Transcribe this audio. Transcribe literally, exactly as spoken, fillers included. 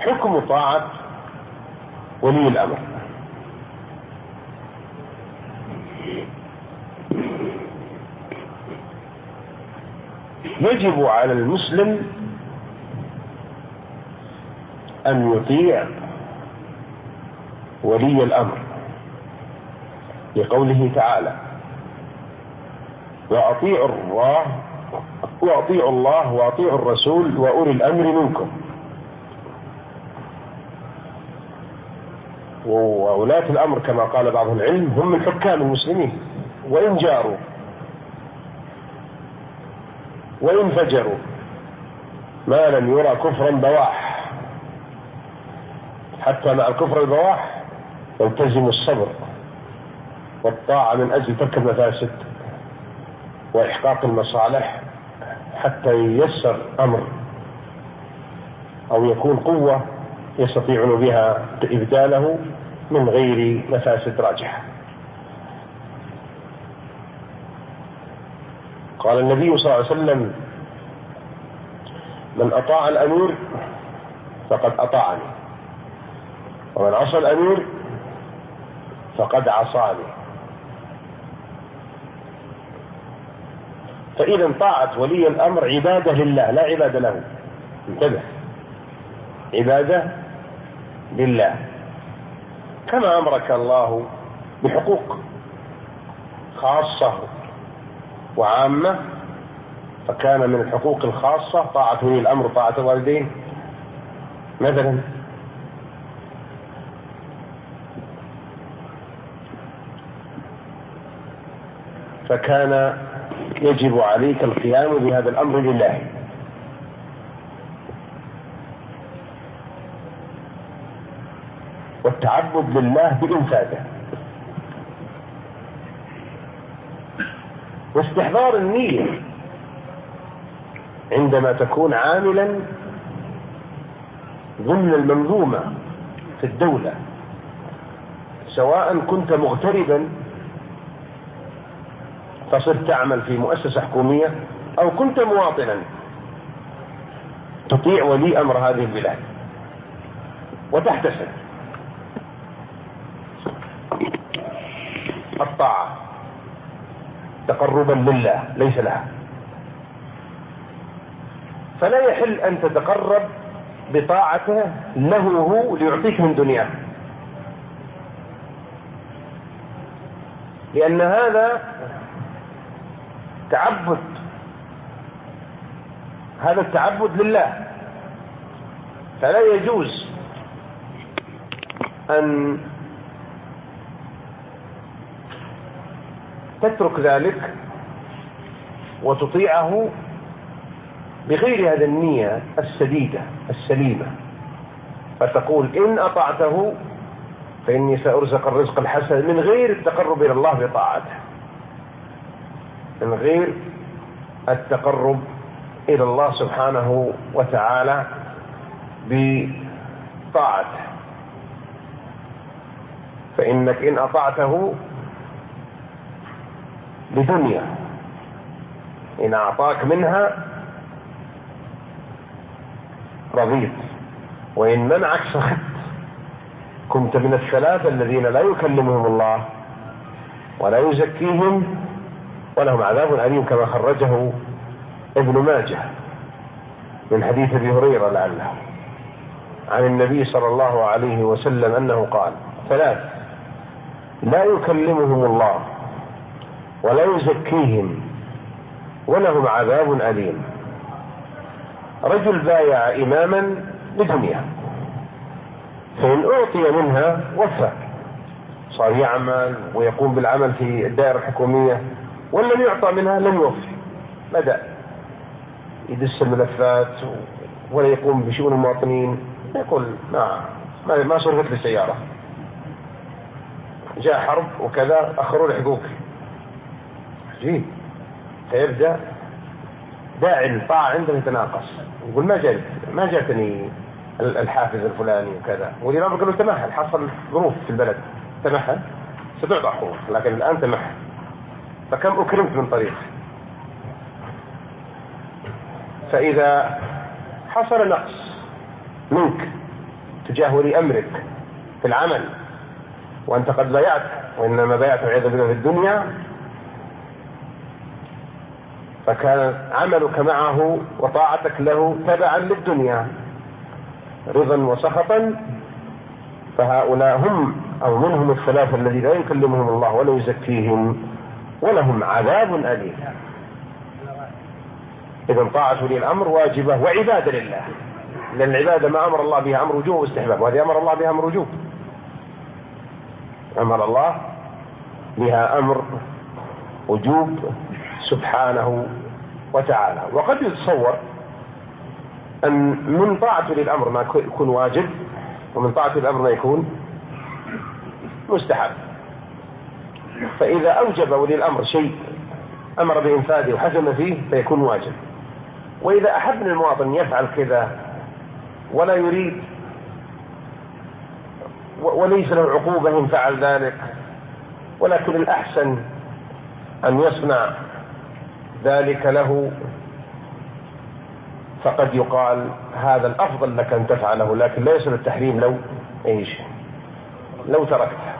حكم طاعة ولي الأمر. يجب على المسلم أن يطيع ولي الأمر لقوله تعالى: وأطيعوا الله وأطيعوا الله وأطيعوا الرسول وأولي الأمر منكم. وولاة الأمر كما قال بعض العلم هم من حكام المسلمين، وإن جاروا وإن فجروا ما لم يرى كفرا بواح، حتى مع الكفر البواح يلتزم الصبر والطاعة من أجل ترك المفاسد وإحقاق المصالح حتى ييسر أمر أو يكون قوة يستطيعون بها إبداله من غير مفاسد راجحة. قال النبي صلى الله عليه وسلم: من أطاع الأمير فقد أطاعني، ومن عصى الأمير فقد عصاني. فإذا طاعة ولي الأمر عبادة لله لا عبادة له. انتبه، عبادة لله، كما أمرك الله بحقوق خاصة وعامة، فكان من الحقوق الخاصة طاعة ولي الأمر طاعة الوالدين مثلا. فكان يجب عليك القيام بهذا الأمر لله. والتعبد لله بإنفاذه، واستحضار النية عندما تكون عاملا ضمن المنظومة في الدولة، سواء كنت مغتربا فصرت تعمل في مؤسسة حكومية أو كنت مواطنا تطيع ولي أمر هذه البلاد وتحتسب الطاعة تقربا لله ليس لها. فلا يحل أن تتقرب بطاعته له هو ليعطيك من دنياه، لأن هذا تعبد، هذا التعبد لله، فلا يجوز أن تترك ذلك وتطيعه بغير هذه النية السديدة السليمة، فتقول إن أطعته فإني سأرزق الرزق الحسن، من غير التقرب إلى الله بطاعته، من غير التقرب إلى الله سبحانه وتعالى بطاعته. فإنك إن أطعته لدنيا إن أعطاك منها رضيت، وإن منعك سخط. كنت من الثلاثة الذين لا يكلمهم الله ولا يزكيهم ولهم عذاب أليم، كما خرجه ابن ماجه من حديث أبي هريرة لعله عن النبي صلى الله عليه وسلم أنه قال: ثلاث لا يكلمهم الله ولا يزكيهم ولهم عذاب أليم: رجل بايع إماما لدنيا فإن أعطي منها وفى، صار يعمل ويقوم بالعمل في الدائرة الحكومية، ولم يعطى منها لم يوفي، بدأ يدس الملفات ولا يقوم بشؤون المواطنين، يقول ما ما, ما صرفت لي سيارة، جاء حرب وكذا أخروا لي حقوقي. عجيب. فيبدأ داعي الطاعة عنده يتناقص، يقول ما جاء ما جاءتني الحافز الفلاني وكذا، والإمام قال له تمهل، حصل ظروف في البلد تمهل ستعطى حقوق، لكن الآن تمهل، فكم أكرمت من طريق. فإذا حصل نقص منك تجاه ولي أمرك في العمل وأنت قد بايعت، وإنما بايعت والعياذ بالله في الدنيا، فكان عملك معه وطاعتك له تبعا للدنيا رضا وسخطا، فهؤلاء هم أو منهم الثلاثة الذين لا يكلمهم الله ولا يزكيهم ولهم عذاب أليم. إذا طاعة ولي الأمر واجبة وعبادة لله، لأن العبادة ما أمر الله بها أمر وجوب واستحباب، وهذه أمر الله بها أمر وجوب، أمر الله بها أمر وجوب سبحانه وتعالى. وقد يتصور أن من طاعة ولي الأمر ما يكون واجب، ومن طاعة ولي الأمر ما يكون مستحب. فإذا أوجب ولي الأمر شيء أمر بإنفاذه وحزم فيه فيكون واجب، وإذا أحب من المواطن يفعل كذا ولا يريد وليس له عقوبة إن فعل ذلك، ولكن الأحسن أن يصنع ذلك له، فقد يقال هذا الأفضل لك أن تفعله، لكن لا يصل التحريم لو إيش لو تركته.